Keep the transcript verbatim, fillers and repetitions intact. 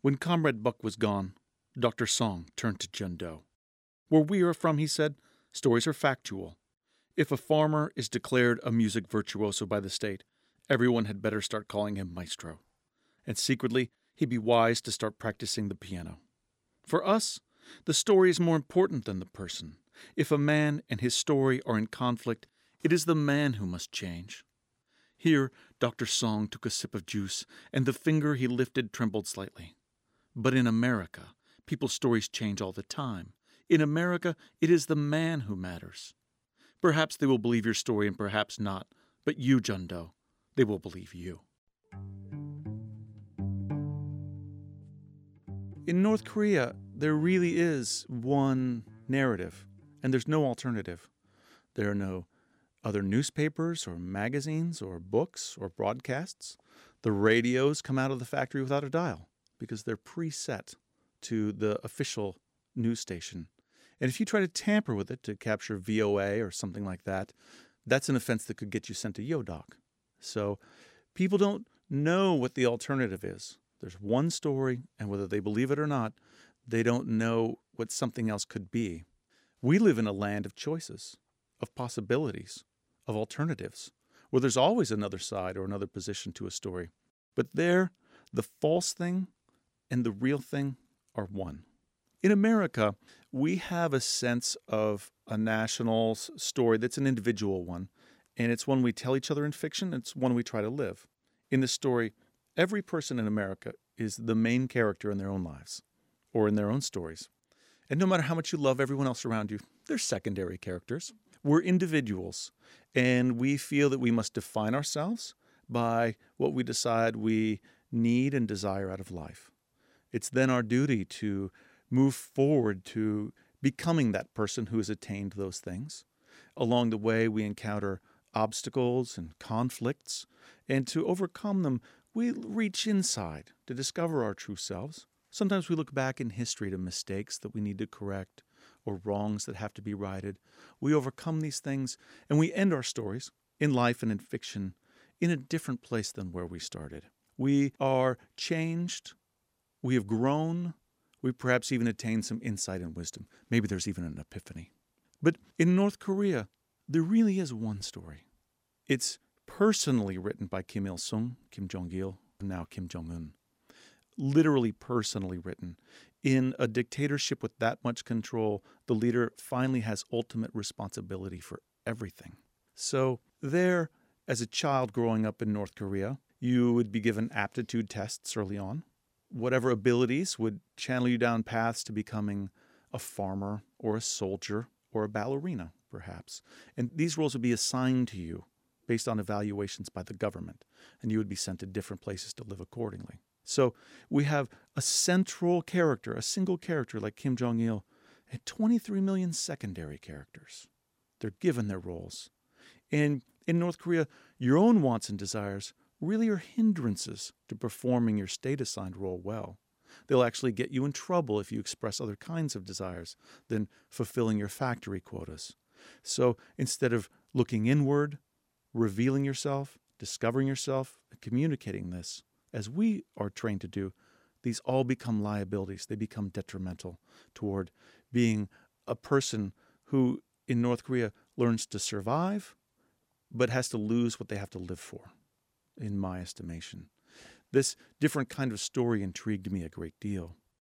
When Comrade Buck was gone, Doctor Song turned to John Doe. Where we are from, he said, stories are factual. If a farmer is declared a music virtuoso by the state, everyone had better start calling him maestro. And secretly, he'd be wise to start practicing the piano. For us, the story is more important than the person. If a man and his story are in conflict, it is the man who must change. Here, Doctor Song took a sip of juice, and the finger he lifted trembled slightly. But in America, people's stories change all the time. In America, it is the man who matters. Perhaps they will believe your story and perhaps not, but you, John Doe, they will believe you. In North Korea, there really is one narrative, and there's no alternative. There are no other newspapers or magazines or books or broadcasts. The radios come out of the factory without a dial because they're preset to the official news station. And if you try to tamper with it to capture V O A or something like that, that's an offense that could get you sent to Yodoc. So people don't know what the alternative is. There's one story, and whether they believe it or not, they don't know what something else could be. We live in a land of choices, of possibilities, of alternatives, where there's always another side or another position to a story. But there, the false thing and the real thing are one. In America, we have a sense of a national story that's an individual one, and it's one we tell each other in fiction, it's one we try to live. In this story, every person in America is the main character in their own lives or in their own stories. And no matter how much you love everyone else around you, they're secondary characters. We're individuals, and we feel that we must define ourselves by what we decide we need and desire out of life. It's then our duty to move forward to becoming that person who has attained those things. Along the way, we encounter obstacles and conflicts, and to overcome them, we reach inside to discover our true selves. Sometimes we look back in history to mistakes that we need to correct or wrongs that have to be righted. We overcome these things, and we end our stories, in life and in fiction, in a different place than where we started. We are changed. We have grown. We perhaps even attained some insight and wisdom. Maybe there's even an epiphany. But in North Korea, there really is one story. It's personally written by Kim Il-sung, Kim Jong-il, and now Kim Jong-un. Literally personally written. In a dictatorship with that much control, the leader finally has ultimate responsibility for everything. So there, as a child growing up in North Korea, you would be given aptitude tests early on. Whatever abilities would channel you down paths to becoming a farmer or a soldier or a ballerina, perhaps. And these roles would be assigned to you based on evaluations by the government, and you would be sent to different places to live accordingly. So we have a central character, a single character like Kim Jong-il, and twenty-three million secondary characters. They're given their roles. And in North Korea, your own wants and desires really are hindrances to performing your state-assigned role well. They'll actually get you in trouble if you express other kinds of desires than fulfilling your factory quotas. So instead of looking inward, revealing yourself, discovering yourself, and communicating this, as we are trained to do, these all become liabilities. They become detrimental toward being a person who, in North Korea, learns to survive, but has to lose what they have to live for, in my estimation. This different kind of story intrigued me a great deal.